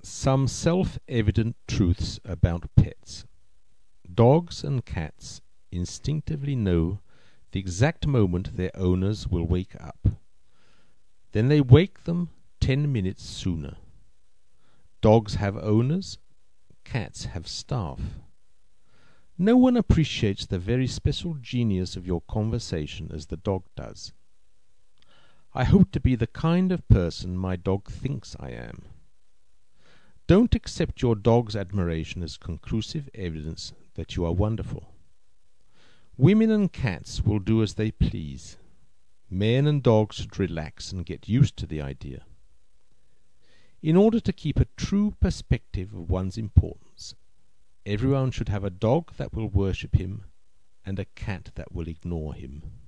Some self-evident truths about pets. Dogs and cats instinctively know the exact moment their owners will wake up. Then they wake them 10 minutes sooner. Dogs have owners, cats have staff. No one appreciates the very special genius of your conversation as the dog does. I hope to be the kind of person my dog thinks I am. Don't accept your dog's admiration as conclusive evidence that you are wonderful. Women and cats will do as they please. Men and dogs should relax and get used to the idea. In order to keep a true perspective of one's importance, everyone should have a dog that will worship him and a cat that will ignore him.